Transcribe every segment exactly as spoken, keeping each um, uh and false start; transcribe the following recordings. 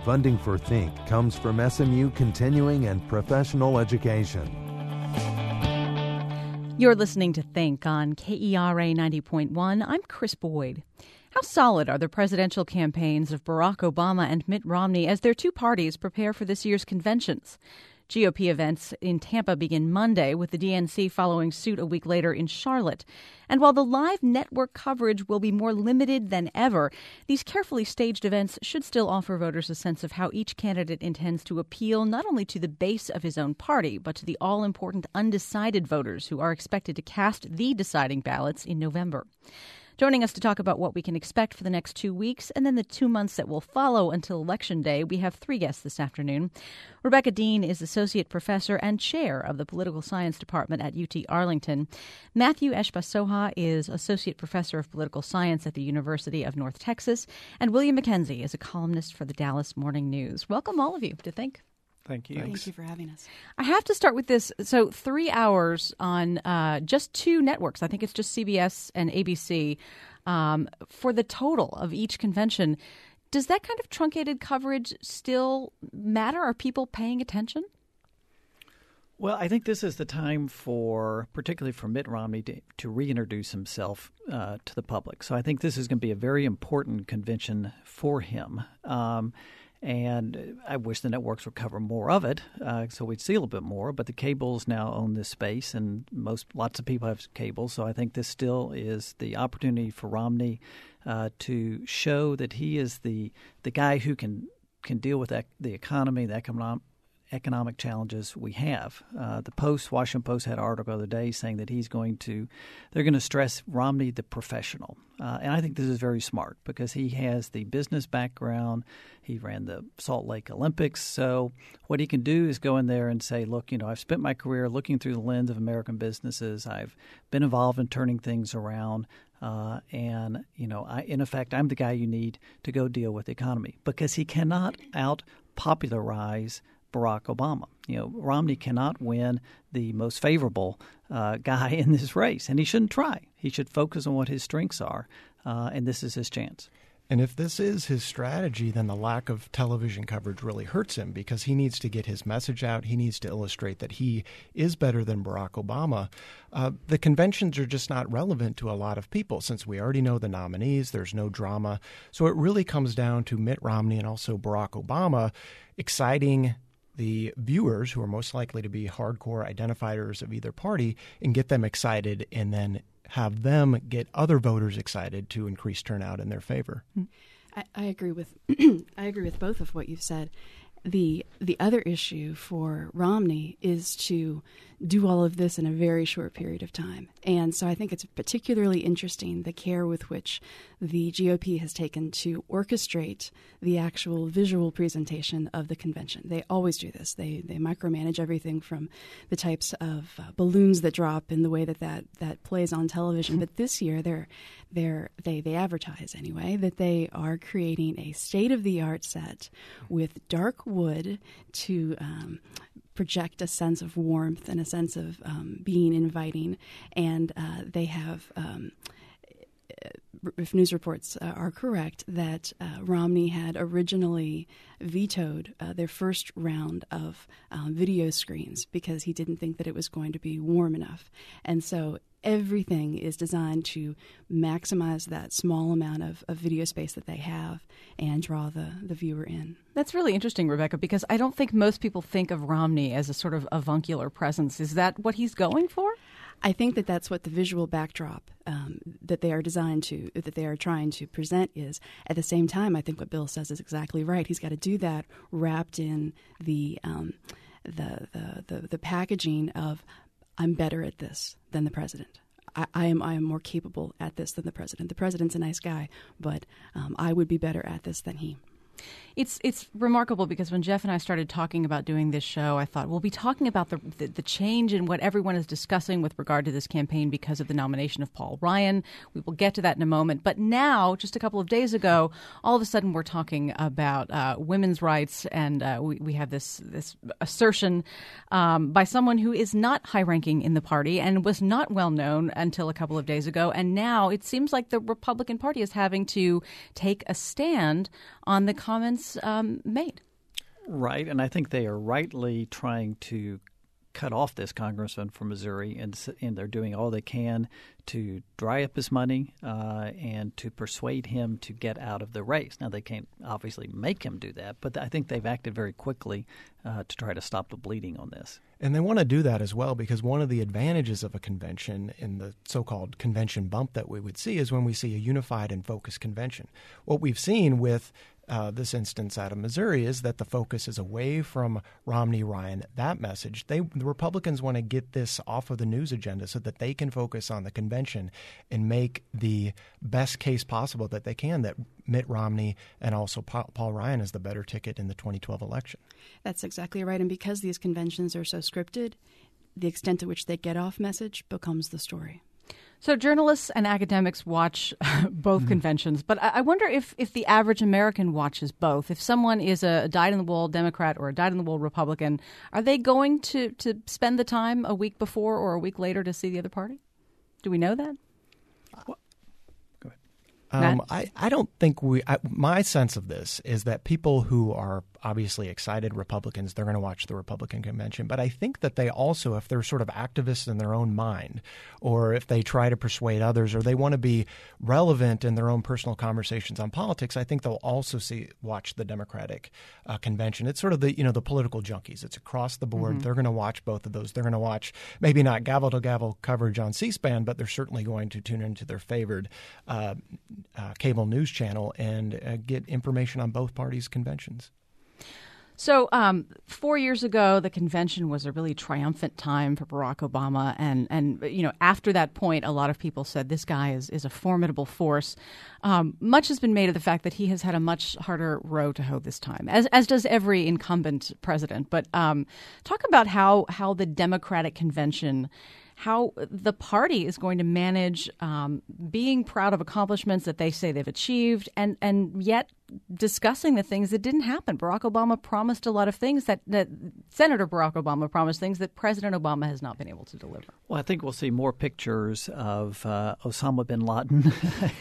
Funding for Think comes from S M U Continuing and Professional Education. You're listening to Think on K E R A ninety point one. I'm Chris Boyd. How solid are the presidential campaigns of Barack Obama and Mitt Romney as their two parties prepare for this year's conventions? G O P events in Tampa begin Monday, with the D N C following suit a week later in Charlotte. And while the live network coverage will be more limited than ever, these carefully staged events should still offer voters a sense of how each candidate intends to appeal not only to the base of his own party, but to the all-important undecided voters who are expected to cast the deciding ballots in November. Joining us to talk about what we can expect for the next two weeks and then the two months that will follow until Election Day, we have three guests this afternoon. Rebecca Dean is Associate Professor and Chair of the Political Science Department at U T Arlington. Matthew Eshba-Soha is Associate Professor of Political Science at the University of North Texas. And William McKenzie is a columnist for the Dallas Morning News. Welcome, all of you, to Think. Thank you. Thank you for having us. I have to start with this. So three hours on uh, just two networks. I think it's just C B S and A B C um, for the total of each convention. Does that kind of truncated coverage still matter? Are people paying attention? Well, I think this is the time for, particularly for Mitt Romney, to, to reintroduce himself uh, to the public. So I think this is going to be a very important convention for him. Um And I wish the networks would cover more of it, uh, so we'd see a little bit more. But the cables now own this space, and most lots of people have cable. So I think this still is the opportunity for Romney uh, to show that he is the the guy who can can deal with ec- the economy, the economic economic challenges we have. Uh, the Post, Washington Post, had an article the other day saying that he's going to, they're going to stress Romney the professional. Uh, and I think this is very smart because he has the business background. He ran the Salt Lake Olympics. So what he can do is go in there and say, look, you know, I've spent my career looking through the lens of American businesses. I've been involved in turning things around. Uh, and, you know, I, in effect, I'm the guy you need to go deal with the economy because he cannot out-popularize Barack Obama. You know, Romney cannot win the most favorable uh, guy in this race, and he shouldn't try. He should focus on what his strengths are, uh, and this is his chance. And if this is his strategy, then the lack of television coverage really hurts him because he needs to get his message out. He needs to illustrate that he is better than Barack Obama. Uh, the conventions are just not relevant to a lot of people since we already know the nominees. There's no drama. So it really comes down to Mitt Romney and also Barack Obama exciting the viewers, who are most likely to be hardcore identifiers of either party, and get them excited and then have them get other voters excited to increase turnout in their favor. I, I agree with I agree with both of what you've said. The the other issue for Romney is to do all of this in a very short period of time. And so I think it's particularly interesting the care with which the G O P has taken to orchestrate the actual visual presentation of the convention. They always do this. They they micromanage everything from the types of uh, balloons that drop in the way that, that that plays on television. But this year they're they're they they advertise anyway that they are creating a state-of-the-art set with dark wood to um, project a sense of warmth and a sense of um, being inviting. And uh, they have, um, if news reports uh, are correct, that uh, Romney had originally vetoed uh, their first round of um, video screens because he didn't think that it was going to be warm enough. And so everything is designed to maximize that small amount of, of video space that they have and draw the, the viewer in. That's really interesting, Rebecca, because I don't think most people think of Romney as a sort of avuncular presence. Is that what he's going for? I think that that's what the visual backdrop um, that they are designed to, that they are trying to present is. At the same time, I think what Bill says is exactly right. He's got to do that wrapped in the um, the, the the the packaging of I'm better at this than the president. I, I am I am more capable at this than the president. The president's a nice guy, but um, I would be better at this than he. It's it's remarkable because when Jeff and I started talking about doing this show, I thought we'll be talking about the, the the change in what everyone is discussing with regard to this campaign because of the nomination of Paul Ryan. We will get to that in a moment. But now, just a couple of days ago, all of a sudden we're talking about uh, women's rights, and uh, we, we have this this assertion um, by someone who is not high-ranking in the party and was not well known until a couple of days ago. And now it seems like the Republican Party is having to take a stand on the comments um, made. Right, and I think they are rightly trying to cut off this congressman from Missouri, and, and they're doing all they can to dry up his money uh, and to persuade him to get out of the race. Now, they can't obviously make him do that, but I think they've acted very quickly uh, to try to stop the bleeding on this. And they want to do that as well because one of the advantages of a convention in the so-called convention bump that we would see is when we see a unified and focused convention. What we've seen with Uh, this instance out of Missouri is that the focus is away from Romney, Ryan, that message. They, the Republicans want to get this off of the news agenda so that they can focus on the convention and make the best case possible that they can that Mitt Romney and also Paul, Paul Ryan is the better ticket in the twenty twelve election. That's exactly right. And because these conventions are so scripted, the extent to which they get off message becomes the story. So journalists and academics watch both mm-hmm. conventions, but I wonder if, if the average American watches both. If someone is a dyed-in-the-wool Democrat or a dyed-in-the-wool Republican, are they going to, to spend the time a week before or a week later to see the other party? Do we know that? Well, go ahead. Um, I, I don't think we I, – my sense of this is that people who are obviously excited Republicans, they're going to watch the Republican convention. But I think that they also, if they're sort of activists in their own mind, or if they try to persuade others, or they want to be relevant in their own personal conversations on politics, I think they'll also see watch the Democratic uh, convention. It's sort of the, you know, the political junkies. It's across the board. Mm-hmm. They're going to watch both of those. They're going to watch maybe not gavel-to-gavel coverage on C-SPAN, but they're certainly going to tune into their favored uh, uh, cable news channel and uh, get information on both parties' conventions. So um, four years ago, the convention was a really triumphant time for Barack Obama. And, and you know, after that point, a lot of people said this guy is, is a formidable force. Um, much has been made of the fact that he has had a much harder row to hoe this time, as, as does every incumbent president. But um, talk about how, how the Democratic convention, how the party is going to manage um, being proud of accomplishments that they say they've achieved and, and yet discussing the things that didn't happen. Barack Obama promised a lot of things that, that Senator Barack Obama promised things that President Obama has not been able to deliver. Well, I think we'll see more pictures of uh, Osama bin Laden.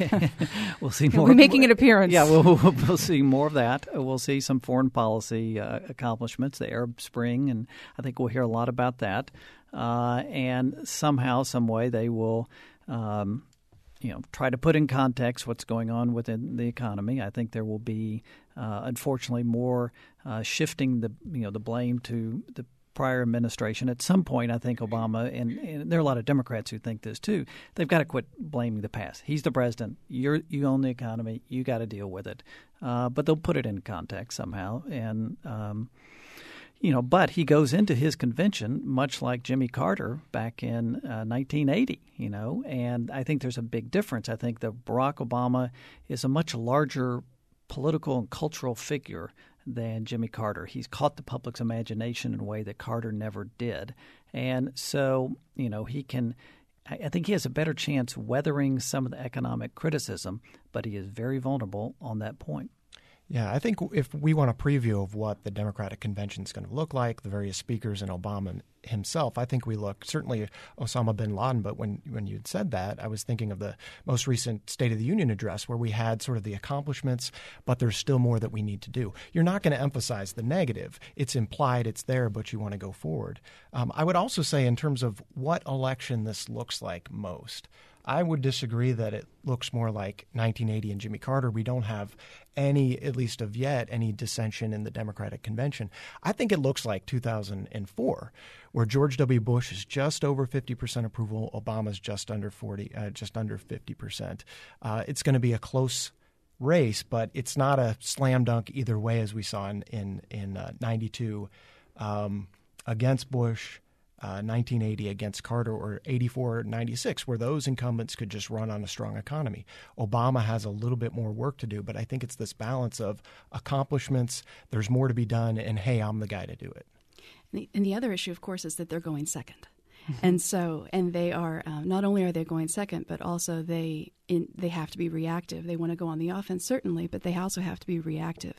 We'll see more. We're making an appearance. Yeah, we'll, we'll, we'll see more of that. We'll see some foreign policy uh, accomplishments, the Arab Spring, and I think we'll hear a lot about that. Uh, and somehow, some way, they will um, you know, try to put in context what's going on within the economy. I think there will be, uh, unfortunately, more uh, shifting the you know the blame to the prior administration. At some point, I think Obama, and, and there are a lot of Democrats who think this too, they've got to quit blaming the past. He's the president. You're, you own the economy. You got to deal with it. Uh, but they'll put it in context somehow. And um, You know, but he goes into his convention much like Jimmy Carter back in uh, nineteen eighty, you know, and I think there's a big difference. I think that Barack Obama is a much larger political and cultural figure than Jimmy Carter. He's caught the public's imagination in a way that Carter never did. And so, you know, he can – I think he has a better chance weathering some of the economic criticism, but he is very vulnerable on that point. Yeah, I think if we want a preview of what the Democratic convention is going to look like, the various speakers and Obama himself, I think we look certainly Osama bin Laden. But when when you'd said that, I was thinking of the most recent State of the Union address where we had sort of the accomplishments, but there's still more that we need to do. You're not going to emphasize the negative. It's implied, it's there, but you want to go forward. Um, I would also say in terms of what election this looks like most, I would disagree that it looks more like nineteen eighty and Jimmy Carter. We don't have any, at least of yet, any dissension in the Democratic convention. I think it looks like two thousand four, where George W. Bush is just over fifty percent approval. Obama's just under forty, uh, just under fifty percent. Uh, it's going to be a close race, but it's not a slam dunk either way, as we saw in in, in uh, ninety-two um, against Bush. Uh, nineteen eighty against Carter, or eighty-four ninety-six, where those incumbents could just run on a strong economy. Obama has a little bit more work to do, but I think it's this balance of accomplishments, there's more to be done, and hey, I'm the guy to do it. And the, and the other issue, of course, is that they're going second. And so, and they are, um, not only are they going second, but also they in, they have to be reactive. They want to go on the offense, certainly, but they also have to be reactive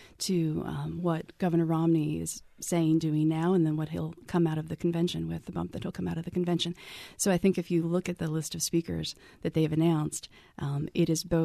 to um, what Governor Romney is saying, doing now, and then what he'll come out of the convention with, the bump that he'll come out of the convention. So I think if you look at the list of speakers that they've announced, um, it is both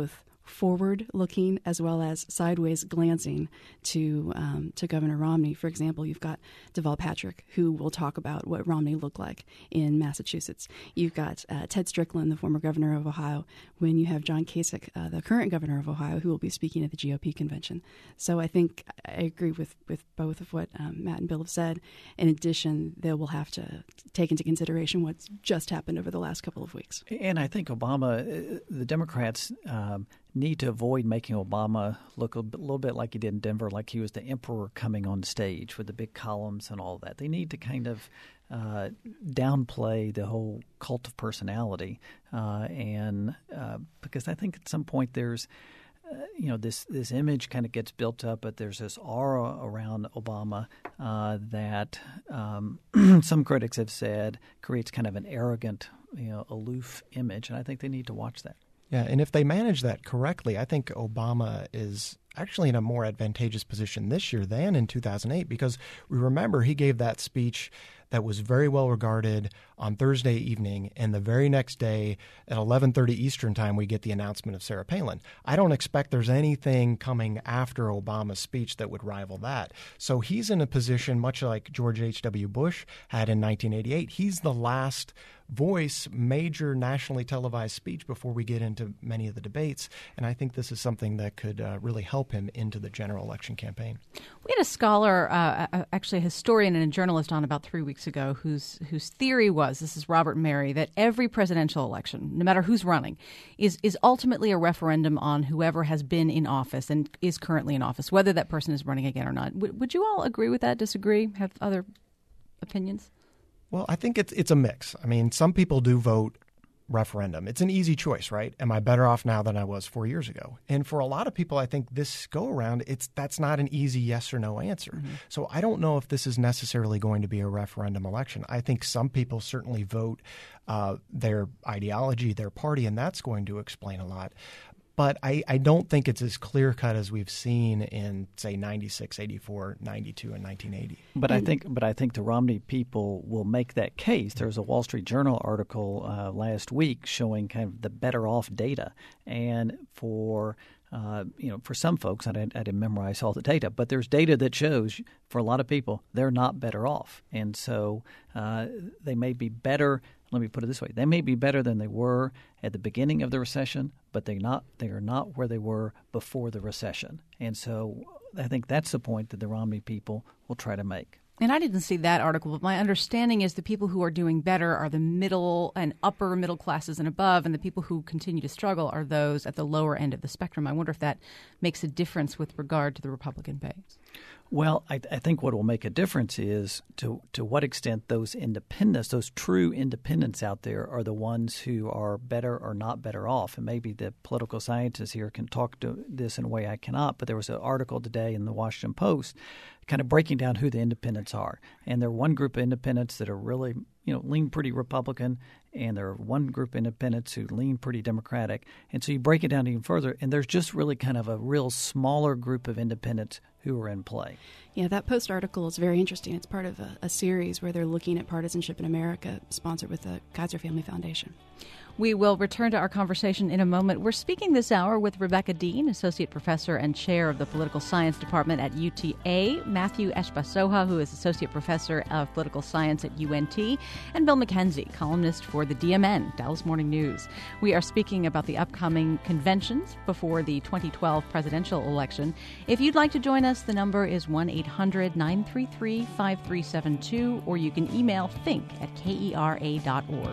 forward-looking as well as sideways glancing to um, to Governor Romney. For example, you've got Deval Patrick, who will talk about what Romney looked like in Massachusetts. You've got uh, Ted Strickland, the former governor of Ohio, when you have John Kasich, uh, the current governor of Ohio, who will be speaking at the G O P convention. So I think I agree with, with both of what um, Matt and Bill have said. In addition, they will have to take into consideration what's just happened over the last couple of weeks. And I think Obama, the Democrats um, need to avoid making Obama look a little bit like he did in Denver, like he was the emperor coming on stage with the big columns and all that. They need to kind of uh, downplay the whole cult of personality, uh, and uh, because I think at some point there's Uh, you know, this, this image kind of gets built up, but there's this aura around Obama uh, that um, some critics have said creates kind of an arrogant, you know, aloof image, and I think they need to watch that. Yeah, and if they manage that correctly, I think Obama is actually in a more advantageous position this year than in two thousand eight, because we remember he gave that speech that was very well regarded on Thursday evening, and the very next day at eleven thirty Eastern time, we get the announcement of Sarah Palin. I don't expect there's anything coming after Obama's speech that would rival that. So he's in a position much like George H W. Bush had in nineteen eighty-eight. He's the last voice, major nationally televised speech before we get into many of the debates, and I think this is something that could uh, really help him into the general election campaign. We had a scholar, uh, actually a historian and a journalist on about three weeks ago whose whose theory was, this is Robert Mary, that every presidential election, no matter who's running, is, is ultimately a referendum on whoever has been in office and is currently in office, whether that person is running again or not. W- would you all agree with that, disagree, have other opinions? Well, I think it's it's a mix. I mean, some people do vote referendum. It's an easy choice, right? Am I better off now than I was four years ago? And for a lot of people, I think this go around, it's that's not an easy yes or no answer. Mm-hmm. So I don't know if this is necessarily going to be a referendum election. I think some people certainly vote uh, their ideology, their party, and that's going to explain a lot. But I, I don't think it's as clear-cut as we've seen in, say, ninety-six, eighty-four, ninety-two, and nineteen eighty. But I think but I think the Romney people will make that case. There was a Wall Street Journal article uh, last week showing kind of the better-off data. And for uh, you know, for some folks, I didn't, I didn't memorize all the data, but there's data that shows for a lot of people they're not better off. And so uh, they may be better. Let me put it this way. They may be better than they were at the beginning of the recession, but they not they are not where they were before the recession. And so I think that's the point that the Romney people will try to make. And I didn't see that article, but my understanding is the people who are doing better are the middle and upper middle classes and above, and the people who continue to struggle are those at the lower end of the spectrum. I wonder if that makes a difference with regard to the Republican base. Well, I, I think what will make a difference is to to what extent those independents, those true independents out there are the ones who are better or not better off. And maybe the political scientists here can talk to this in a way I cannot. But there was an article today in the Washington Post kind of breaking down who the independents are. And there are one group of independents that are really, you know, lean pretty Republican, and there are one group of independents who lean pretty Democratic. And so you break it down even further, and there's just really kind of a real smaller group of independents who are in play. Yeah, that Post article is very interesting. It's part of a, a series where they're looking at partisanship in America, sponsored with the Kaiser Family Foundation. We will return to our conversation in a moment. We're speaking this hour with Rebecca Dean, Associate Professor and Chair of the Political Science Department at U T A, Matthew Eshbasoha, who is Associate Professor of Political Science at U N T, and Bill McKenzie, columnist for the D M N, Dallas Morning News. We are speaking about the upcoming conventions before the twenty twelve presidential election. If you'd like to join us, the number is one eight hundred nine three three five three seven two, or you can email think at K E R A dot org.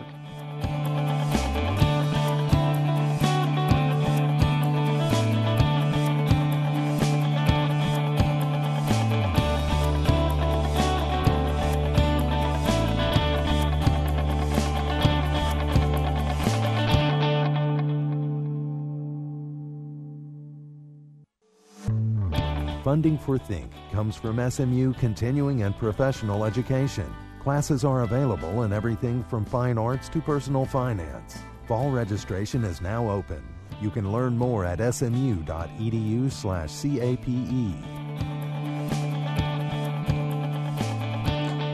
Funding for Think comes from S M U Continuing and Professional Education. Classes are available in everything from fine arts to personal finance. Fall registration is now open. You can learn more at smu.edu slash CAPE.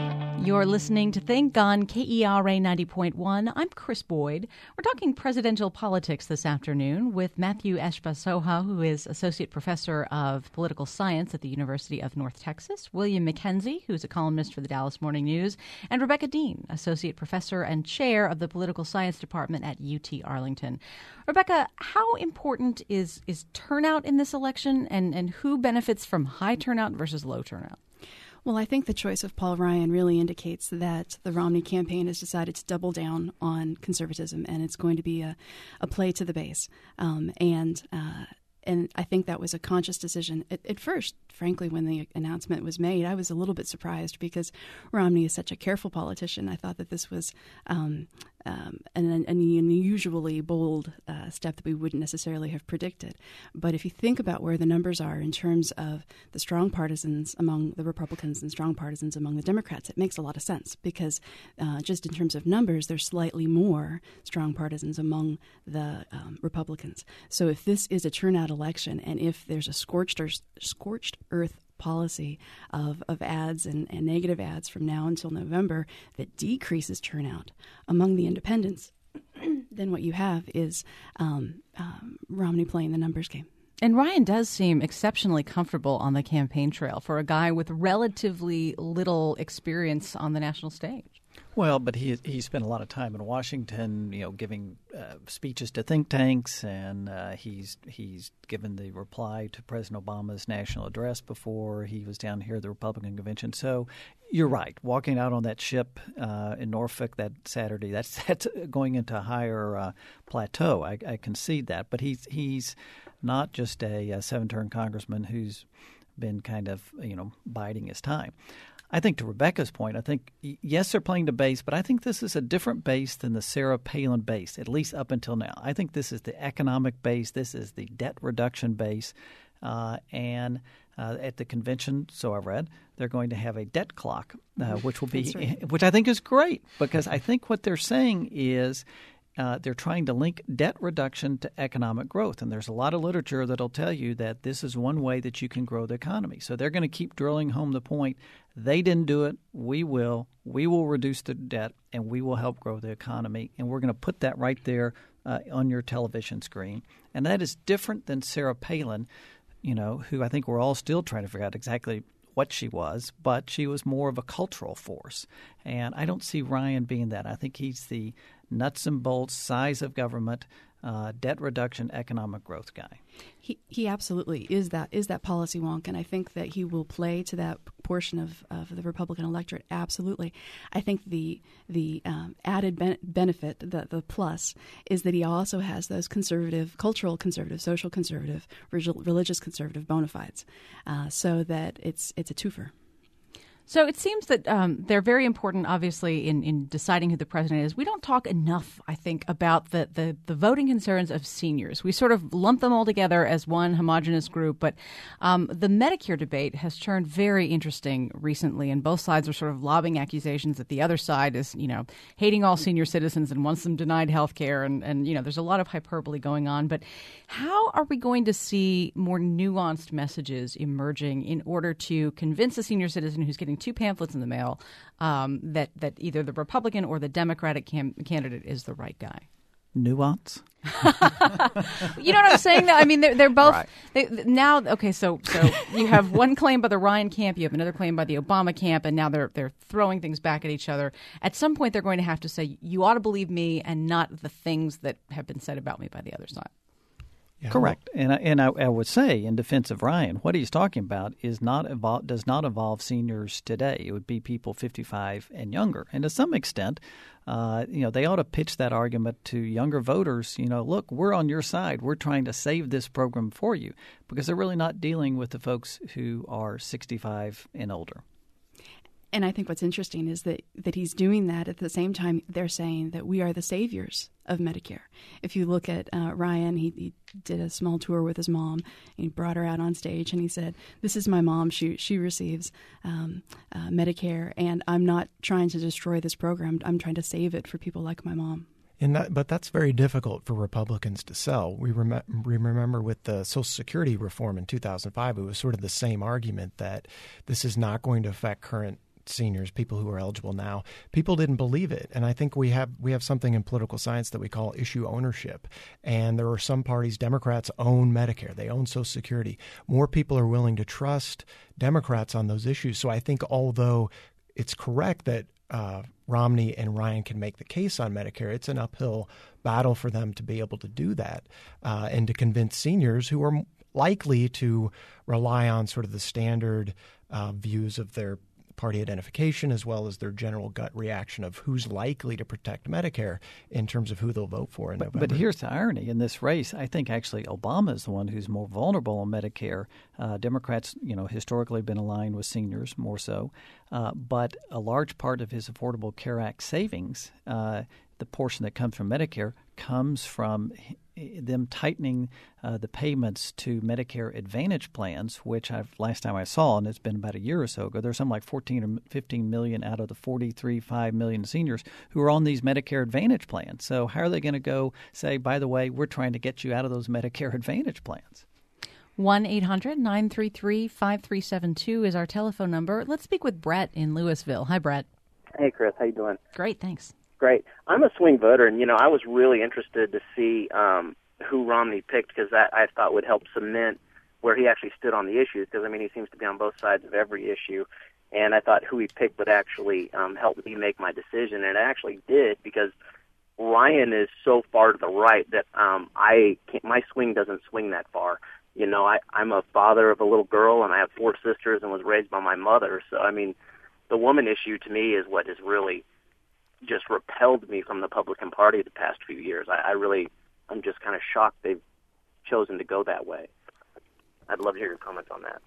You're listening to Think on K E R A ninety point one. I'm Chris Boyd. We're talking presidential politics this afternoon with Matthew Eshba-Soha, who is Associate Professor of Political Science at the University of North Texas, William McKenzie, who's a columnist for the Dallas Morning News, and Rebecca Dean, Associate Professor and Chair of the Political Science Department at U T Arlington. Rebecca, how important is, is turnout in this election, and, and who benefits from high turnout versus low turnout? Well, I think the choice of Paul Ryan really indicates that the Romney campaign has decided to double down on conservatism, and it's going to be a, a play to the base. Um, and uh, and I think that was a conscious decision. At, at first, frankly, when the announcement was made, I was a little bit surprised because Romney is such a careful politician. I thought that this was um, um, an, an unusually bold uh, step that we wouldn't necessarily have predicted. But if you think about where the numbers are in terms of the strong partisans among the Republicans and strong partisans among the Democrats, it makes a lot of sense because uh, just in terms of numbers, there's slightly more strong partisans among the um, Republicans. So if this is a turnout election, and if there's a scorched earth, scorched earth policy of, of ads and, and negative ads from now until November that decreases turnout among the independents, then what you have is um, um, Romney playing the numbers game. And Ryan does seem exceptionally comfortable on the campaign trail for a guy with relatively little experience on the national stage. Well, but he he spent a lot of time in Washington, you know, giving uh, speeches to think tanks, and uh, he's he's given the reply to President Obama's national address before he was down here at the Republican convention. So you're right. Walking out on that ship uh, in Norfolk that Saturday, that's that's going into a higher uh, plateau. I, I concede that, but he's he's not just a, a seven-term congressman who's been kind of you know biding his time. I think to Rebecca's point, I think, yes, they're playing the base, but I think this is a different base than the Sarah Palin base, at least up until now. I think this is the economic base. This is the debt reduction base. Uh, and uh, at the convention, so I read, they're going to have a debt clock, uh, which will be, right. which I think is great because I think what they're saying is Uh, they're trying to link debt reduction to economic growth. And there's a lot of literature that'll tell you that this is one way that you can grow the economy. So they're going to keep drilling home the point. They didn't do it. We will. We will reduce the debt, and we will help grow the economy. And we're going to put that right there uh, on your television screen. And that is different than Sarah Palin, you know, who I think we're all still trying to figure out exactly what she was, but she was more of a cultural force. And I don't see Ryan being that. I think he's the nuts and bolts, size of government, uh, debt reduction, economic growth guy. He he absolutely is that is that policy wonk, and I think that he will play to that portion of, of the Republican electorate. Absolutely, I think the the um, added ben- benefit, the the plus, is that he also has those conservative, cultural conservative, social conservative, religious conservative bona fides, uh, so that it's it's a twofer. So it seems that um, they're very important, obviously, in, in deciding who the president is. We don't talk enough, I think, about the, the, the voting concerns of seniors. We sort of lump them all together as one homogenous group. But um, the Medicare debate has turned very interesting recently, and both sides are sort of lobbing accusations that the other side is, you know, hating all senior citizens and wants them denied health care. And, and, you know, there's a lot of hyperbole going on. But how are we going to see more nuanced messages emerging in order to convince a senior citizen who's getting two pamphlets in the mail um, that, that either the Republican or the Democratic cam- candidate is the right guy? Nuance? You know what I'm saying? I mean, they're, they're both right. they, now. Okay, so so you have one claim by the Ryan camp, you have another claim by the Obama camp, and now they're they're throwing things back at each other. At some point, they're going to have to say, "You ought to believe me," and not the things that have been said about me by the other side. Yeah. Correct, and I, and I, I would say in defense of Ryan, what he's talking about is not evol- does not involve seniors today. It would be people fifty-five and younger, and to some extent, uh, you know, they ought to pitch that argument to younger voters. You know, look, we're on your side. We're trying to save this program for you, because they're really not dealing with the folks who are sixty-five and older. And I think what's interesting is that, that he's doing that at the same time they're saying that we are the saviors of Medicare. If you look at uh, Ryan, he, he did a small tour with his mom. He brought her out on stage and he said, "This is my mom. She she receives um, uh, Medicare, and I'm not trying to destroy this program. I'm trying to save it for people like my mom." And that, but that's very difficult for Republicans to sell. We, rem- we remember with the Social Security reform in two thousand five, it was sort of the same argument that this is not going to affect current seniors, people who are eligible now, people didn't believe it. And I think we have we have something in political science that we call issue ownership. And there are some parties, Democrats own Medicare. They own Social Security. More people are willing to trust Democrats on those issues. So I think although it's correct that uh, Romney and Ryan can make the case on Medicare, it's an uphill battle for them to be able to do that uh, and to convince seniors who are likely to rely on sort of the standard uh, views of their party identification as well as their general gut reaction of who's likely to protect Medicare in terms of who they'll vote for in but, November. But here's the irony in this race. I think actually Obama is the one who's more vulnerable on Medicare. Uh, Democrats, you know, historically been aligned with seniors more so. Uh, but a large part of his Affordable Care Act savings, uh, the portion that comes from Medicare, comes from them tightening uh, the payments to Medicare Advantage plans, which I've last time I saw, and it's been about a year or so ago, there's something like fourteen or fifteen million out of the forty-three point five million seniors who are on these Medicare Advantage plans. So how are they going to go say, by the way, we're trying to get you out of those Medicare Advantage plans? one eight hundred nine three three five three seven two is our telephone number. Let's speak with Brett in Louisville. Hi, Brett. Hey, Chris. How you doing? Great, thanks. Great. I'm a swing voter, and, you know, I was really interested to see um, who Romney picked because that I thought would help cement where he actually stood on the issues because, I mean, he seems to be on both sides of every issue. And I thought who he picked would actually um, help me make my decision, and it actually did because Ryan is so far to the right that um, I can't, my swing doesn't swing that far. You know, I, I'm a father of a little girl, and I have four sisters and was raised by my mother. So, I mean, the woman issue to me is what has really just repelled me from the Republican Party the past few years. I, I really, I'm just kind of shocked they've chosen to go that way. I'd love to hear your comments on that.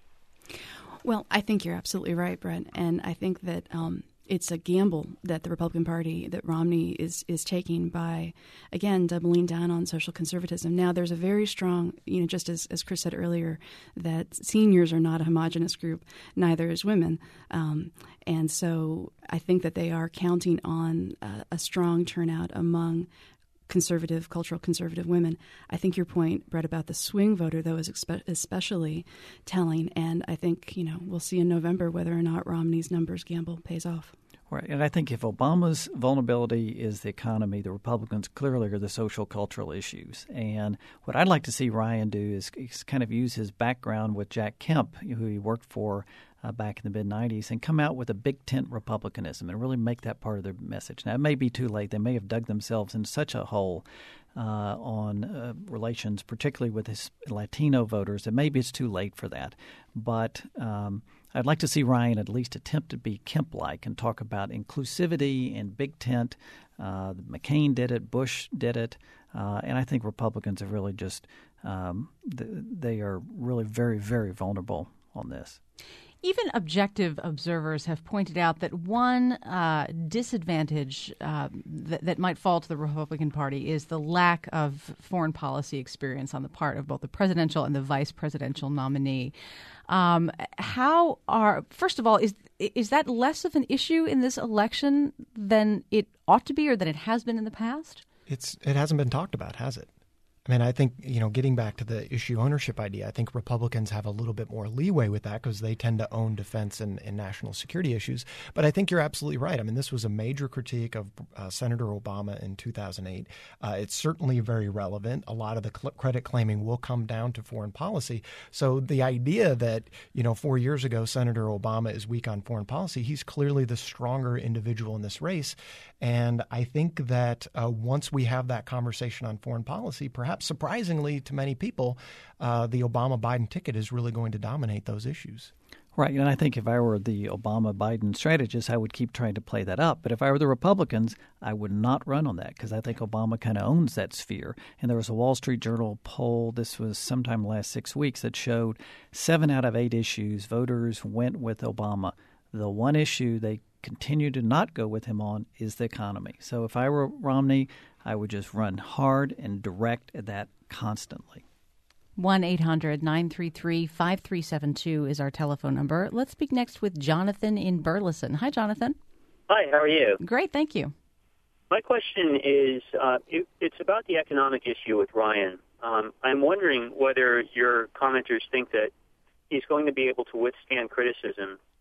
Well, I think you're absolutely right, Brett, and I think that um, it's a gamble that the Republican Party, that Romney is is taking by, again, doubling down on social conservatism. Now, there's a very strong, you know, just as, as Chris said earlier, that seniors are not a homogenous group, neither is women. Um, and so I think that they are counting on uh, a strong turnout among conservative, cultural conservative women. I think your point, Brett, about the swing voter, though, is expe- especially telling. And I think, you know, we'll see in November whether or not Romney's numbers gamble pays off. Right. And I think if Obama's vulnerability is the economy, the Republicans clearly are the social cultural issues. And what I'd like to see Ryan do is, is kind of use his background with Jack Kemp, who he worked for uh, back in the mid nineties, and come out with a big tent republicanism and really make that part of their message. Now, it may be too late. They may have dug themselves in such a hole uh, on uh, relations, particularly with his Latino voters, that maybe it's too late for that. But um, I'd like to see Ryan at least attempt to be Kemp-like and talk about inclusivity and big tent. Uh, McCain did it. Bush did it. Uh, and I think Republicans have really just um, – they are really very, very vulnerable on this. Even objective observers have pointed out that one uh, disadvantage uh, that, that might fall to the Republican Party is the lack of foreign policy experience on the part of both the presidential and the vice presidential nominee. Um, how are first of all, is is that less of an issue in this election than it ought to be or than it has been in the past? It's it hasn't been talked about, has it? I mean, I think, you know, getting back to the issue ownership idea, I think Republicans have a little bit more leeway with that because they tend to own defense and, and national security issues. But I think you're absolutely right. I mean, this was a major critique of uh, Senator Obama in two thousand eight. Uh, it's certainly very relevant. A lot of the cl- credit claiming will come down to foreign policy. So the idea that, you know, four years ago, Senator Obama is weak on foreign policy, he's clearly the stronger individual in this race. And I think that uh, once we have that conversation on foreign policy, perhaps surprisingly to many people, uh, the Obama-Biden ticket is really going to dominate those issues. Right, and I think if I were the Obama-Biden strategist, I would keep trying to play that up. But if I were the Republicans, I would not run on that because I think Obama kind of owns that sphere. And there was a Wall Street Journal poll, this was sometime the last six weeks, that showed seven out of eight issues, voters went with Obama. The one issue they continue to not go with him on is the economy. So if I were Romney, I would just run hard and direct at that constantly. one eight hundred nine three three five three seven two is our telephone number. Let's speak next with Jonathan in Burleson. Hi, Jonathan. Hi, how are you? Great, thank you. My question is, uh, it, it's about the economic issue with Ryan. Um, I'm wondering whether your commenters think that he's going to be able to withstand criticism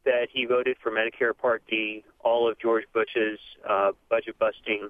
that he voted for Medicare Part D, all of George Bush's uh, budget-busting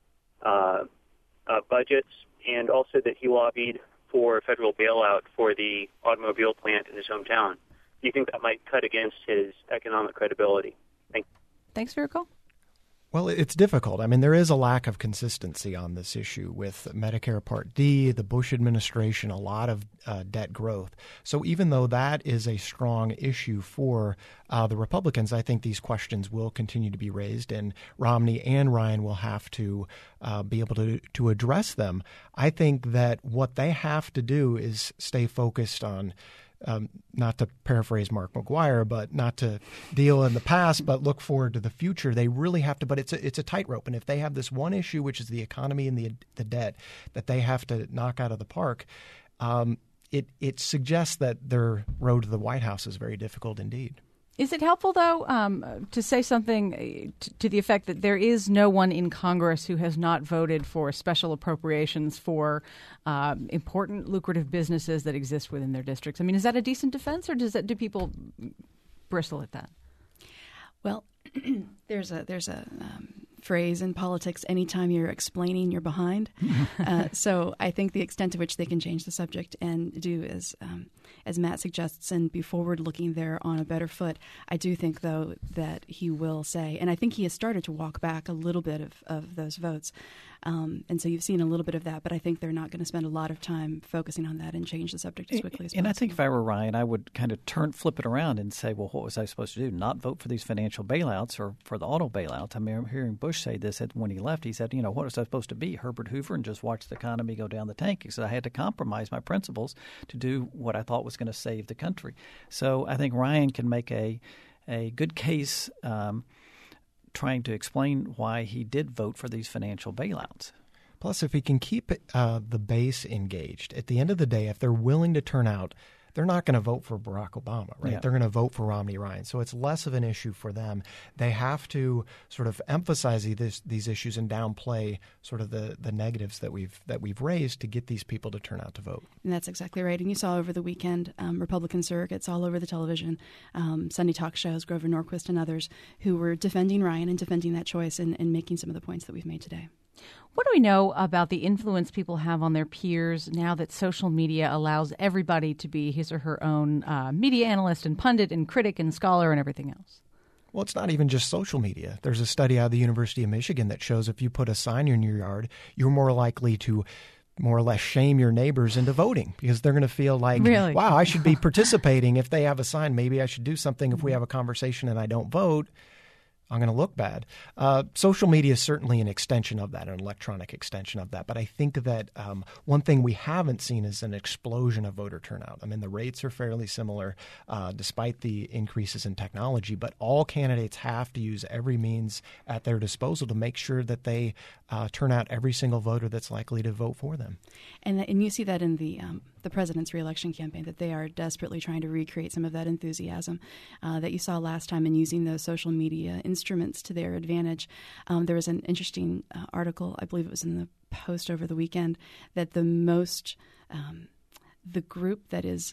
uh, uh, budgets, and also that he lobbied for a federal bailout for the automobile plant in his hometown. Do you think that might cut against his economic credibility? Thank you. Thanks for your call. Well, it's difficult. I mean, there is a lack of consistency on this issue with Medicare Part D, the Bush administration, a lot of uh, debt growth. So even though that is a strong issue for uh, the Republicans, I think these questions will continue to be raised, and Romney and Ryan will have to uh, be able to, to address them. I think that what they have to do is stay focused on Um, not to paraphrase Mark McGuire, but not to deal in the past, but look forward to the future. They really have to, but it's a, it's a tightrope. And if they have this one issue, which is the economy and the the debt, that they have to knock out of the park, um, it it suggests that their road to the White House is very difficult indeed. Is it helpful, though, um, to say something to, to the effect that there is no one in Congress who has not voted for special appropriations for um, important, lucrative businesses that exist within their districts? I mean, is that a decent defense, or does that do people bristle at that? Well, there's a there's a um, phrase in politics: anytime you're explaining, you're behind. uh, so I think the extent to which they can change the subject and do as um, as Matt suggests and be forward-looking there on a better foot. I do think, though, that he will say, and I think he has started to walk back a little bit of, of those votes. Um, and so you've seen a little bit of that, but I think they're not going to spend a lot of time focusing on that and change the subject as quickly as possible. And I think if I were Ryan, I would kind of turn, flip it around and say, well, what was I supposed to do? Not vote for these financial bailouts or for the auto bailouts? I mean, I'm hearing Bush say this when he left. He said, you know, what was I supposed to be, Herbert Hoover, and just watch the economy go down the tank? He said, I had to compromise my principles to do what I thought was going to save the country. So I think Ryan can make a, a good case um, trying to explain why he did vote for these financial bailouts. Plus, if he can keep uh, the base engaged, at the end of the day, if they're willing to turn out, they're not going to vote for Barack Obama, right? Yeah. They're going to vote for Romney Ryan. So it's less of an issue for them. They have to sort of emphasize these these issues and downplay sort of the, the negatives that we've that we've raised to get these people to turn out to vote. And that's exactly right. And you saw over the weekend um, Republican surrogates all over the television, um, Sunday talk shows, Grover Norquist and others, who were defending Ryan and defending that choice and, and making some of the points that we've made today. What do we know about the influence people have on their peers now that social media allows everybody to be his or her own uh, media analyst and pundit and critic and scholar and everything else? Well, it's not even just social media. There's a study out of the University of Michigan that shows if you put a sign in your yard, you're more likely to more or less shame your neighbors into voting because they're going to feel like, really? wow, I should be participating. If they have a sign, maybe I should do something. If we have a conversation and I don't vote, I'm going to look bad. Uh, social media is certainly an extension of that, an electronic extension of that. But I think that um, one thing we haven't seen is an explosion of voter turnout. I mean, the rates are fairly similar uh, despite the increases in technology. But all candidates have to use every means at their disposal to make sure that they uh, turn out every single voter that's likely to vote for them. And and you see that in the um, the president's reelection campaign, that they are desperately trying to recreate some of that enthusiasm uh, that you saw last time in using those social media instruments to their advantage. Um, there was an interesting uh, article, I believe it was in the Post over the weekend, that the most um, the group that is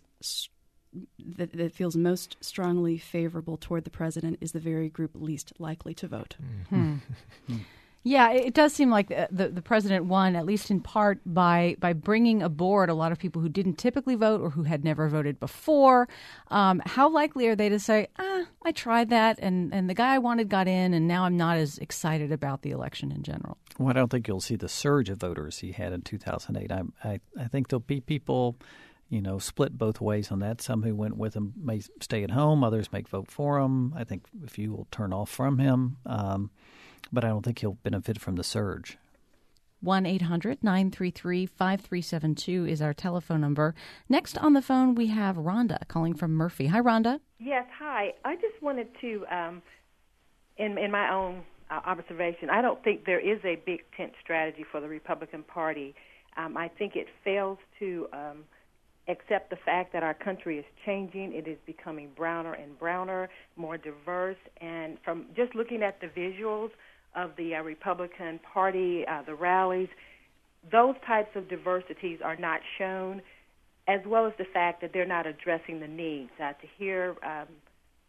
that, that feels most strongly favorable toward the president is the very group least likely to vote. Hmm. Yeah, it does seem like the, the the president won, at least in part, by by bringing aboard a lot of people who didn't typically vote or who had never voted before. Um, how likely are they to say, ah, I tried that, and, and the guy I wanted got in, and now I'm not as excited about the election in general? Well, I don't think you'll see the surge of voters he had in two thousand eight. I, I, I think there'll be people, you know, split both ways on that. Some who went with him may stay at home. Others may vote for him. I think a few will turn off from him. Um, but I don't think he'll benefit from the surge. one eight hundred nine three three five three seven two is our telephone number. Next on the phone, we have Rhonda calling from Murphy. Hi, Rhonda. Yes, hi. I just wanted to, um, in, in my own uh, observation, I don't think there is a big tent strategy for the Republican Party. Um, I think it fails to um, accept the fact that our country is changing. It is becoming browner and browner, more diverse. And from just looking at the visuals of the uh, Republican Party, uh, the rallies, those types of diversities are not shown, as well as the fact that they're not addressing the needs. Uh, to hear um,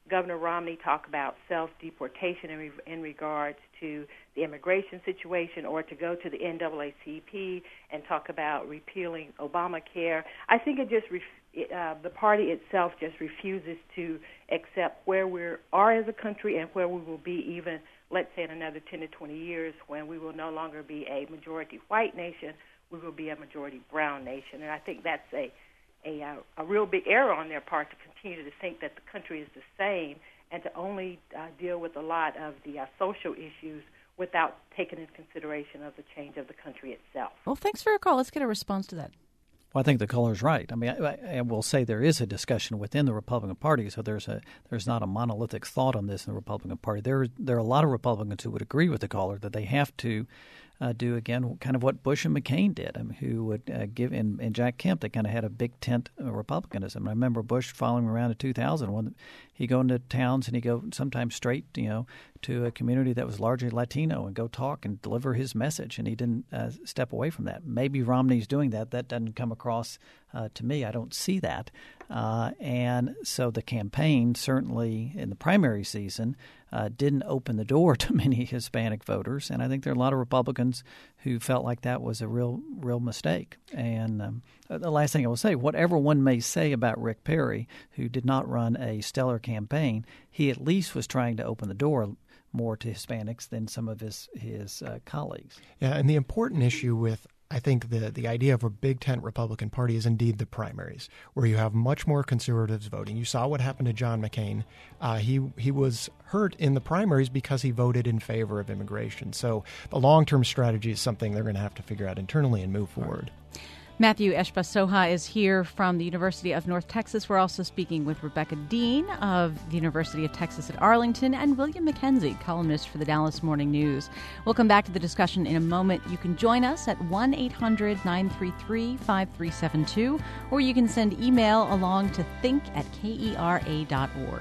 Governor Romney talk about self-deportation in, re- in regards to the immigration situation, or to go to the N double A C P and talk about repealing Obamacare. I think it just ref- uh, the party itself just refuses to accept where we are as a country and where we will be even, let's say, in another ten to twenty years, when we will no longer be a majority white nation, we will be a majority brown nation. And I think that's a A, a real big error on their part to continue to think that the country is the same and to only uh, deal with a lot of the uh, social issues without taking into consideration of the change of the country itself. Well, thanks for your call. Let's get a response to that. Well, I think the caller's right. I mean, I, I will say there is a discussion within the Republican Party, so there's a there's not a monolithic thought on this in the Republican Party. There there are a lot of Republicans who would agree with the caller that they have to uh, do, again, kind of what Bush and McCain did, I mean, who would uh, give, and, and Jack Kemp, they kind of had a big tent of Republicanism. I remember Bush following around in two thousand when he'd go into towns and he'd go sometimes straight, you know, to a community that was largely Latino and go talk and deliver his message, and he didn't uh, step away from that. Maybe Romney's doing that. That doesn't come across uh, to me. I don't see that. Uh, and so the campaign, certainly in the primary season, uh, didn't open the door to many Hispanic voters, and I think there are a lot of Republicans who felt like that was a real, real mistake. And um, the last thing I will say, whatever one may say about Rick Perry, who did not run a stellar campaign, he at least was trying to open the door more to Hispanics than some of his his uh, colleagues. Yeah, and the important issue with, I think, the, the idea of a big tent Republican Party is indeed the primaries, where you have much more conservatives voting. You saw what happened to John McCain. Uh, he he was hurt in the primaries because he voted in favor of immigration. So the long-term strategy is something they're going to have to figure out internally and move forward. Matthew Eshba-Soha is here from the University of North Texas. We're also speaking with Rebecca Dean of the University of Texas at Arlington and William McKenzie, columnist for the Dallas Morning News. We'll come back to the discussion in a moment. You can join us at one eight hundred nine three three five three seven two, or you can send email along to think at K E R A dot org.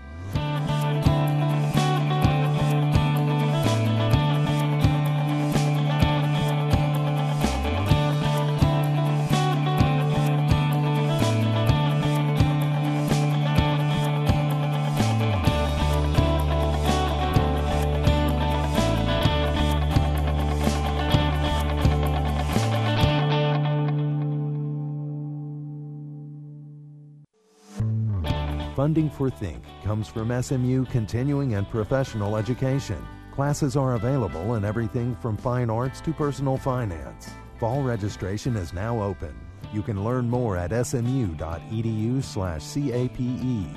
Funding for Think comes from S M U Continuing and Professional Education. Classes are available in everything from fine arts to personal finance. Fall registration is now open. You can learn more at smu.edu slash CAPE.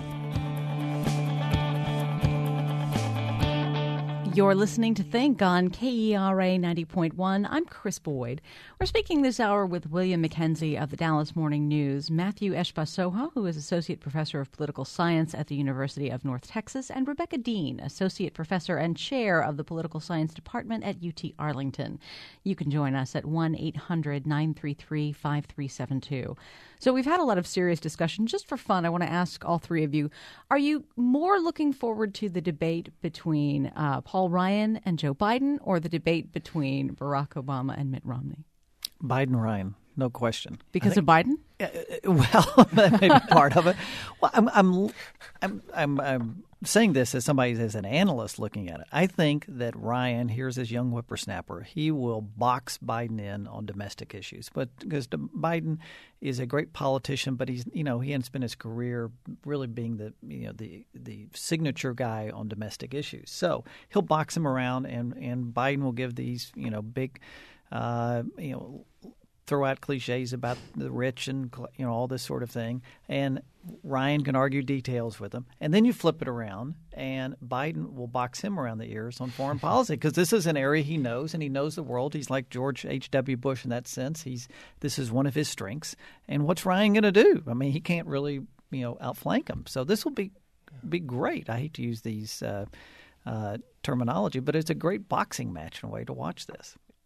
You're listening to Think on K E R A ninety point one. I'm Chris Boyd. We're speaking this hour with William McKenzie of the Dallas Morning News, Matthew Eshba-Soha, who is Associate Professor of Political Science at the University of North Texas, and Rebecca Dean, Associate Professor and Chair of the Political Science Department at U T Arlington. You can join us at one eight hundred nine three three five three seven two. So we've had a lot of serious discussion. Just for fun, I want to ask all three of you, are you more looking forward to the debate between uh, Paul Ryan and Joe Biden, or the debate between Barack Obama and Mitt Romney? Biden, Ryan, no question. Because think, of Biden? Uh, well, that may be part of it. Well, I'm, I'm, I'm, I'm, I'm saying this as somebody as an analyst looking at it. I think that Ryan, here's his young whippersnapper, he will box Biden in on domestic issues. But because Biden is a great politician, but he's, you know, he hasn't spent his career really being the, you know, the the signature guy on domestic issues. So he'll box him around, and and Biden will give these, you know, big, uh, you know. throw out cliches about the rich and, you know, all this sort of thing. And Ryan can argue details with him. And then you flip it around, and Biden will box him around the ears on foreign policy, because this is an area he knows, and he knows the world. He's like George H W. Bush in that sense. He's This is one of his strengths. And what's Ryan going to do? I mean, he can't really, you know, outflank him. So this will be be great. I hate to use these uh, uh, terminology, but it's a great boxing match in a way to watch this.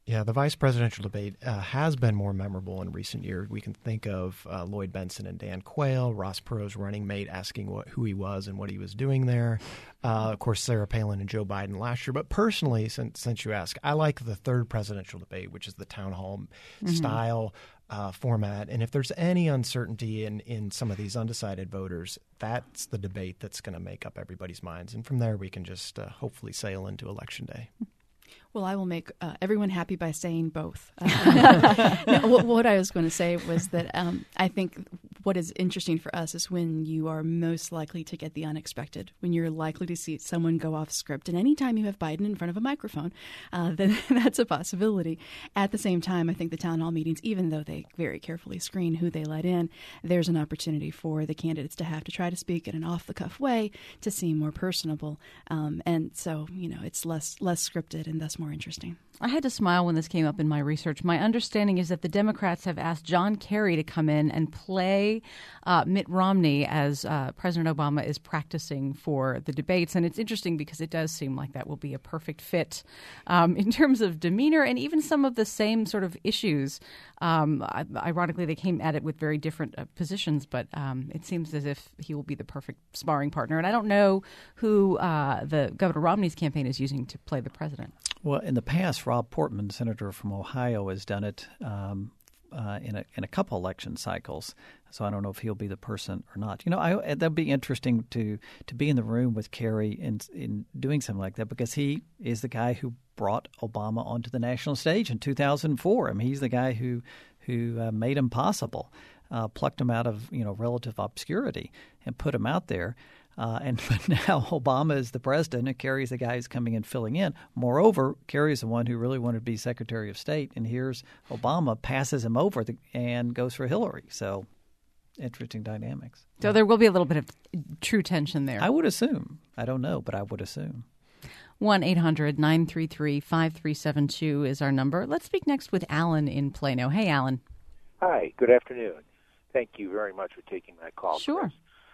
Yeah, the vice presidential debate uh, has been more memorable in recent years. We can think of uh, Lloyd Bentsen and Dan Quayle, Ross Perot's running mate asking what, who he was and what he was doing there. Uh, of course, Sarah Palin and Joe Biden last year. But personally, since since you ask, I like the third presidential debate, which is the town hall mm-hmm. style uh, format. And if there's any uncertainty in, in some of these undecided voters, that's the debate that's going to make up everybody's minds. And from there, we can just uh, hopefully sail into Election Day. Well, I will make uh, everyone happy by saying both. Uh, no, what, what I was going to say was that um, I think what is interesting for us is when you are most likely to get the unexpected, when you're likely to see someone go off script. And anytime you have Biden in front of a microphone, uh, then that's a possibility. At the same time, I think the town hall meetings, even though they very carefully screen who they let in, there's an opportunity for the candidates to have to try to speak in an off-the-cuff way to seem more personable. Um, and so, you know, it's less less scripted and thus more interesting. I had to smile when this came up in my research. My understanding is that the Democrats have asked John Kerry to come in and play uh, Mitt Romney as uh, President Obama is practicing for the debates. And it's interesting because it does seem like that will be a perfect fit um, in terms of demeanor and even some of the same sort of issues. Um, ironically, they came at it with very different uh, positions, but um, it seems as if he will be the perfect sparring partner. And I don't know who uh, the Governor Romney's campaign is using to play the president. Well, in the past, Rob Portman, senator from Ohio, has done it um, uh, in a in a couple election cycles. So I don't know if he'll be the person or not. You know, I, that'd be interesting to to be in the room with Kerry in in doing something like that, because he is the guy who brought Obama onto the national stage in two thousand four. I mean, he's the guy who who uh, made him possible, uh, plucked him out of you know relative obscurity and put him out there. Uh, and but now Obama is the president and Kerry's the guy who's coming in filling in. Moreover, Kerry's the one who really wanted to be Secretary of State, and here's Obama passes him over the, and goes for Hillary. So interesting dynamics. So there will be a little bit of true tension there. I would assume. I don't know, but I would assume. one eight hundred nine three three five three seven two is our number. Let's speak next with Alan in Plano. Hey, Alan. Hi, good afternoon. Thank you very much for taking my call. Sure.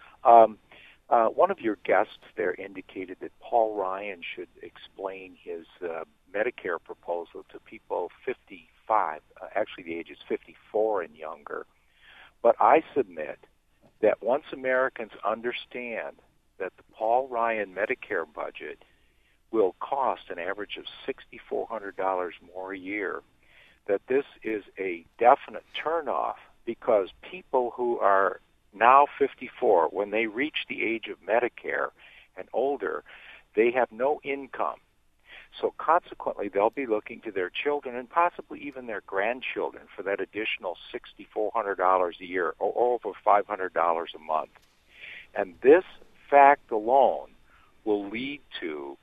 Um, uh, one of your guests there indicated that Paul Ryan should explain his uh, Medicare proposal to people fifty-five. Uh, actually, the age is fifty-four and younger. But I submit that once Americans understand that the Paul Ryan Medicare budget will cost an average of six thousand four hundred dollars more a year, that this is a definite turnoff, because people who are now fifty-four, when they reach the age of Medicare and older, they have no income. So consequently, they'll be looking to their children and possibly even their grandchildren for that additional six thousand four hundred dollars a year, or over five hundred dollars a month. And this fact alone will lead to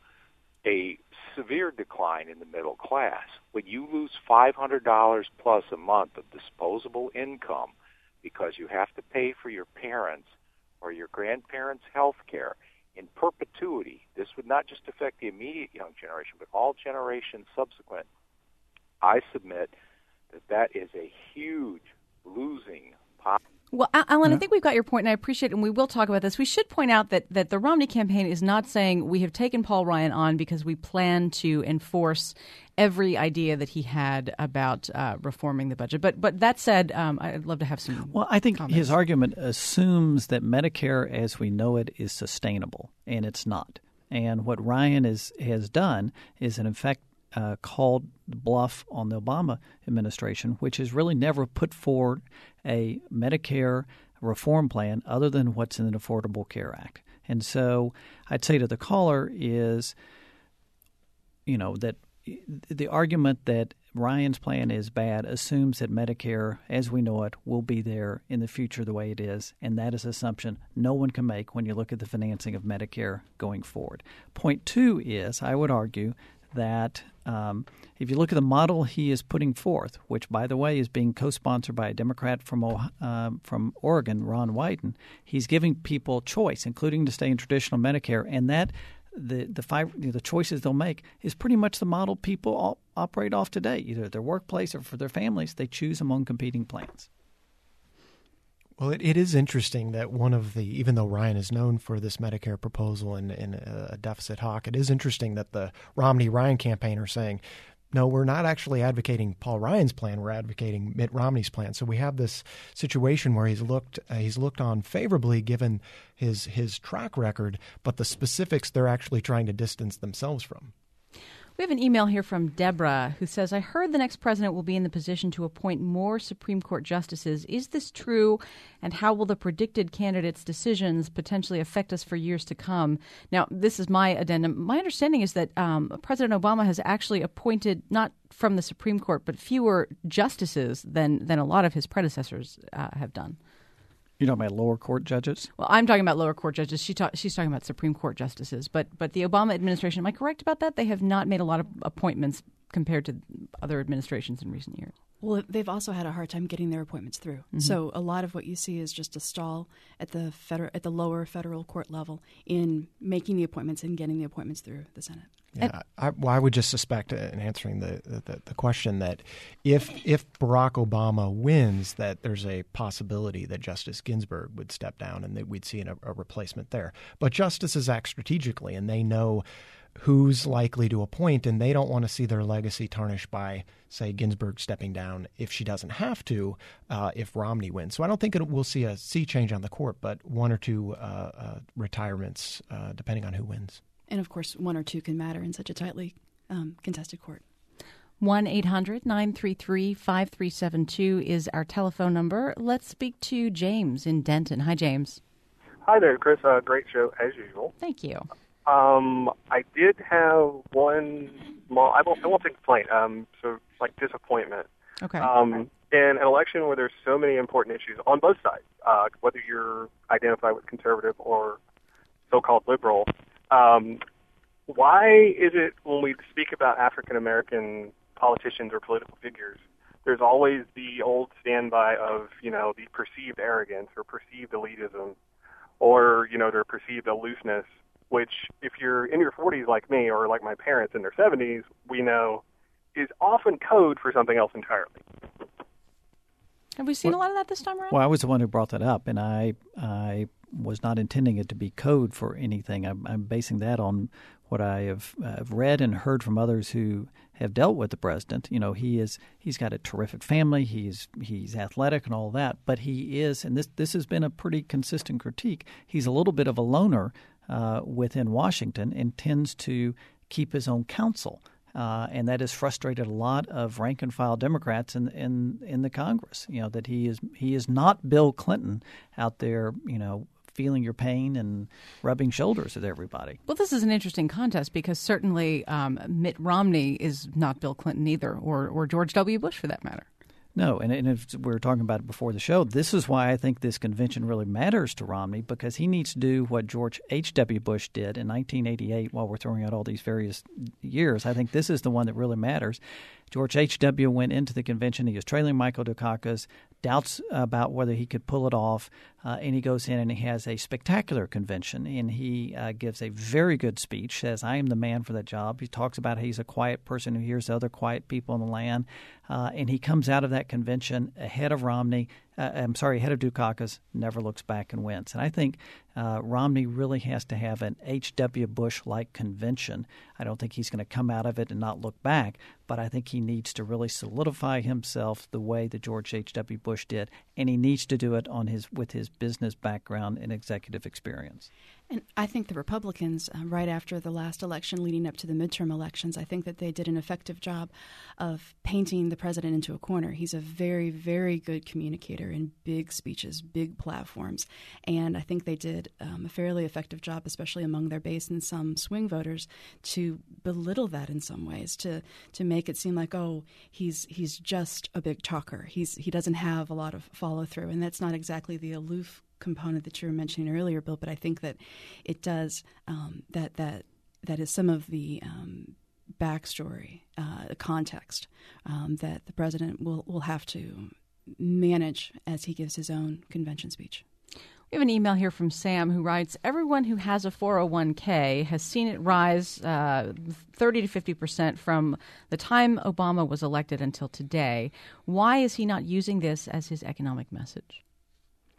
a severe decline in the middle class. When you lose five hundred dollars plus a month of disposable income because you have to pay for your parents or your grandparents' health care in perpetuity, this would not just affect the immediate young generation, but all generations subsequent. I submit that that is a huge losing pot. Well, Alan, I think we've got your point, and I appreciate it, and we will talk about this. We should point out that, that the Romney campaign is not saying we have taken Paul Ryan on because we plan to enforce every idea that he had about uh, reforming the budget. But but that said, um, I'd love to have some Well, I think comments. His argument assumes that Medicare as we know it is sustainable, and it's not. And what Ryan is, has done is, in effect, Uh, called bluff on the Obama administration, which has really never put forward a Medicare reform plan other than what's in the Affordable Care Act. And so I'd say to the caller is, you know, that the argument that Ryan's plan is bad assumes that Medicare, as we know it, will be there in the future the way it is, and that is an assumption no one can make when you look at the financing of Medicare going forward. Point two is, I would argue, that um, if you look at the model he is putting forth, which, by the way, is being co-sponsored by a Democrat from uh, from Oregon, Ron Wyden, he's giving people choice, including to stay in traditional Medicare, and that the the five you know, the choices they'll make is pretty much the model people all operate off today, either at their workplace or for their families. They choose among competing plans. Well, it, it is interesting that one of the, even though Ryan is known for this Medicare proposal and, and a deficit hawk, it is interesting that the Romney-Ryan campaign are saying no, we're not actually advocating Paul Ryan's plan. We're advocating Mitt Romney's plan. So we have this situation where he's looked uh, he's looked on favorably given his his track record, but the specifics they're actually trying to distance themselves from. We have an email here from Deborah who says, I heard the next president will be in the position to appoint more Supreme Court justices. Is this true? And how will the predicted candidates' decisions potentially affect us for years to come? Now, this is my addendum. My understanding is that um, President Obama has actually appointed, not from the Supreme Court, but fewer justices than, than a lot of his predecessors uh, have done. You're talking about lower court judges? Well, I'm talking about lower court judges. She ta- she's talking about Supreme Court justices. But but the Obama administration, am I correct about that? They have not made a lot of appointments compared to other administrations in recent years. Well, they've also had a hard time getting their appointments through. Mm-hmm. So a lot of what you see is just a stall at the federal, at the lower federal court level in making the appointments and getting the appointments through the Senate. Yeah, I, well, I would just suspect, uh, in answering the, the the question, that if if Barack Obama wins, that there's a possibility that Justice Ginsburg would step down and that we'd see a, a replacement there. But justices act strategically, and they know who's likely to appoint, and they don't want to see their legacy tarnished by, say, Ginsburg stepping down if she doesn't have to, uh, if Romney wins. So I don't think it, we'll see a sea change on the court, but one or two uh, uh, retirements, uh, depending on who wins. And, of course, one or two can matter in such a tightly um, contested court. one eight hundred nine three three five three seven two is our telephone number. Let's speak to James in Denton. Hi, James. Hi there, Chris. Uh, great show, as usual. Thank you. Um, I did have one small, I won't, I won't say complaint, um, so like disappointment. Okay. Um, in an election where there's so many important issues on both sides, uh, whether you're identified with conservative or so-called liberal, um, why is it when we speak about African-American politicians or political figures, there's always the old standby of, you know, the perceived arrogance or perceived elitism or, you know, their perceived aloofness, which if you're in your forties like me or like my parents in their seventies, we know is often code for something else entirely. Have we seen well, a lot of that this time around? Well, I was the one who brought that up, and I I was not intending it to be code for anything. I'm, I'm basing that on what I have uh, read and heard from others who have dealt with the president. You know, he is he's got a terrific family. He's he's athletic and all that, but he is, and this this has been a pretty consistent critique. He's a little bit of a loner uh, within Washington and tends to keep his own counsel. Uh, and that has frustrated a lot of rank-and-file Democrats in, in in the Congress. You know, that he is he is not Bill Clinton out there, you know, feeling your pain and rubbing shoulders with everybody. Well, this is an interesting contest because certainly um, Mitt Romney is not Bill Clinton either, or or George W. Bush for that matter. No, and, and if we were talking about it before the show, this is why I think this convention really matters to Romney, because he needs to do what George H W. Bush did in nineteen eighty-eight while we're throwing out all these various years. I think this is the one that really matters. George H W. went into the convention. He was trailing Michael Dukakis, doubts about whether he could pull it off, uh, and he goes in and he has a spectacular convention, and he uh, gives a very good speech, says, I am the man for that job. He talks about how he's a quiet person who hears other quiet people in the land, uh, and he comes out of that convention ahead of Romney, uh, I'm sorry, ahead of Dukakis, never looks back and wins. And I think uh, Romney really has to have an H W. Bush-like convention. I don't think he's going to come out of it and not look back, but I think he needs to really solidify himself the way that George H W. Bush did, and he needs to do it on his with his business background and executive experience. And I think the Republicans, uh, right after the last election leading up to the midterm elections, I think that they did an effective job of painting the president into a corner. He's a very, very good communicator in big speeches, big platforms. And I think they did um, a fairly effective job, especially among their base and some swing voters, to belittle that in some ways, to to make it seem like, oh, he's he's just a big talker. He's he doesn't have a lot of follow through. And that's not exactly the aloof component that you were mentioning earlier, Bill, but I think that it does um, that that that is some of the um, backstory, uh, context um, that the president will will have to manage as he gives his own convention speech. We have an email here from Sam who writes, everyone who has a four oh one k has seen it rise uh, thirty to fifty percent from the time Obama was elected until today. Why is he not using this as his economic message?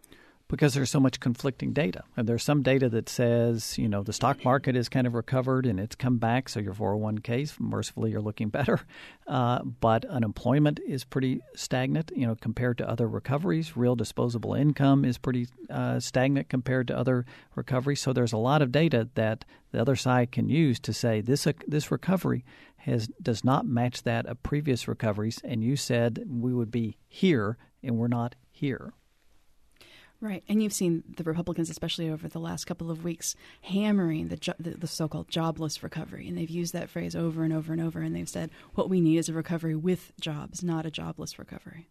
Because there's so much conflicting data. And there's some data that says, you know, the stock market is kind of recovered and it's come back, so your four oh one k's, mercifully, you're looking better. Uh, but unemployment is pretty stagnant, you know, compared to other recoveries. Real disposable income is pretty uh, stagnant compared to other recoveries. So there's a lot of data that the other side can use to say this uh, this recovery has does not match that of previous recoveries, and you said we would be here, and we're not here. Right, and you've seen the Republicans, especially over the last couple of weeks, hammering the, jo- the the so-called jobless recovery, and they've used that phrase over and over and over, and they've said what we need is a recovery with jobs, not a jobless recovery.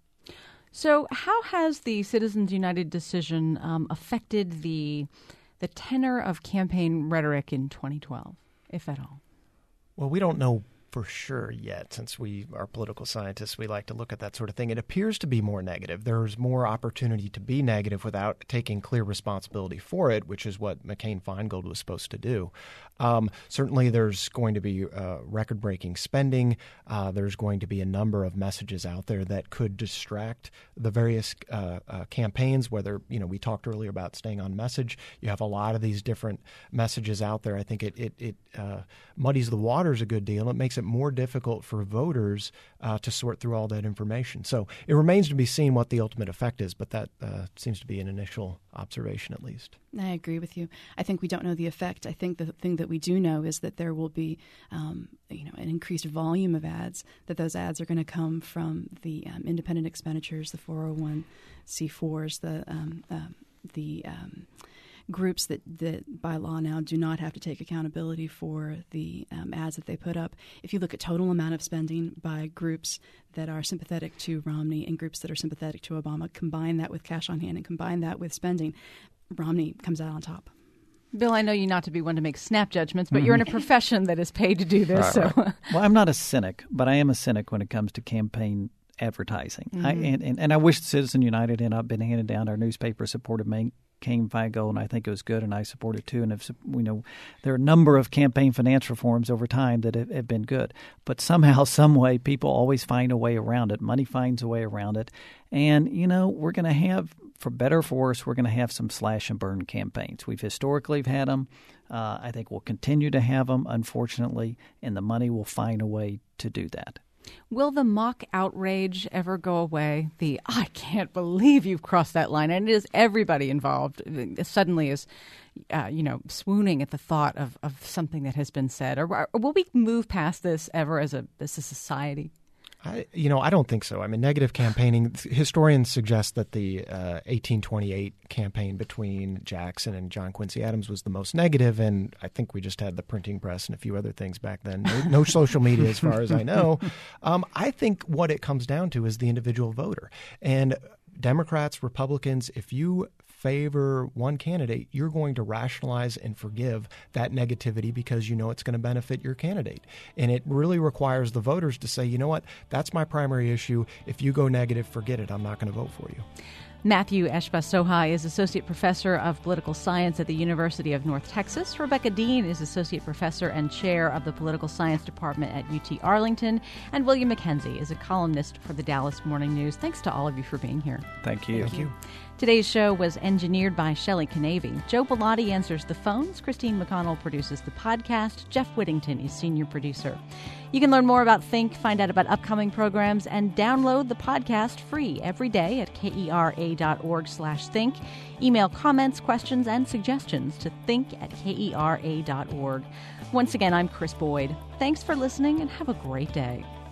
So how has the Citizens United decision um, affected the the tenor of campaign rhetoric in twenty twelve, if at all? Well, we don't know for sure yet, since we are political scientists. We like to look at that sort of thing. It appears to be more negative. There's more opportunity to be negative without taking clear responsibility for it, which is what McCain-Feingold was supposed to do. Um, certainly there's going to be uh, record-breaking spending. Uh, there's going to be a number of messages out there that could distract the various uh, uh, campaigns, whether, you know, we talked earlier about staying on message. You have a lot of these different messages out there. I think it, it, it uh, muddies the waters a good deal. It makes it more difficult for voters uh, to sort through all that information. So it remains to be seen what the ultimate effect is, but that uh, seems to be an initial observation at least. I agree with you. I think we don't know the effect. I think the thing that we do know is that there will be um, you know, an increased volume of ads, that those ads are going to come from the um, independent expenditures, the four oh one c fours, the um, uh, the um, groups that, that by law now do not have to take accountability for the um, ads that they put up. If you look at total amount of spending by groups that are sympathetic to Romney and groups that are sympathetic to Obama, combine that with cash on hand and combine that with spending, Romney comes out on top. Bill, I know you not to be one to make snap judgments, but you're in a profession that is paid to do this. Right, so, right. Well, I'm not a cynic, but I am a cynic when it comes to campaign advertising. Mm-hmm. I, and, and, and I wish Citizen United had not been handed down. Our newspaper supported McCain-Feingold, and I think it was good, and I support it too. And if, you know, there are a number of campaign finance reforms over time that have, have been good, but somehow, some way, people always find a way around it. Money finds a way around it, and you know, we're going to have, for better or for worse, we're going to have some slash and burn campaigns. We've historically had them. Uh, I think we'll continue to have them, unfortunately, and the money will find a way to do that. Will the mock outrage ever go away? The I can't believe you've crossed that line, and it is everybody involved suddenly is, uh, you know, swooning at the thought of, of something that has been said. Or, or will we move past this ever as a as a society? I, you know, I don't think so. I mean, negative campaigning, historians suggest that the uh, eighteen twenty-eight campaign between Jackson and John Quincy Adams was the most negative, and I think we just had the printing press and a few other things back then. No, no social media as far as I know. Um, I think what it comes down to is the individual voter. And Democrats, Republicans, if you favor one candidate, you're going to rationalize and forgive that negativity because you know it's going to benefit your candidate. And it really requires the voters to say, you know what, that's my primary issue. If you go negative, forget it. I'm not going to vote for you. Matthew Eshba-Sohai is Associate Professor of Political Science at the University of North Texas. Rebecca Dean is Associate Professor and Chair of the Political Science Department at U T Arlington. And William McKenzie is a columnist for the Dallas Morning News. Thanks to all of you for being here. Thank you. Thank you. Today's show was engineered by Shelley Canavy. Joe Bellotti answers the phones. Christine McConnell produces the podcast. Jeff Whittington is senior producer. You can learn more about Think, find out about upcoming programs, and download the podcast free every day at kera.org slash think. Email comments, questions, and suggestions to think at kera.org. Once again, I'm Chris Boyd. Thanks for listening and have a great day.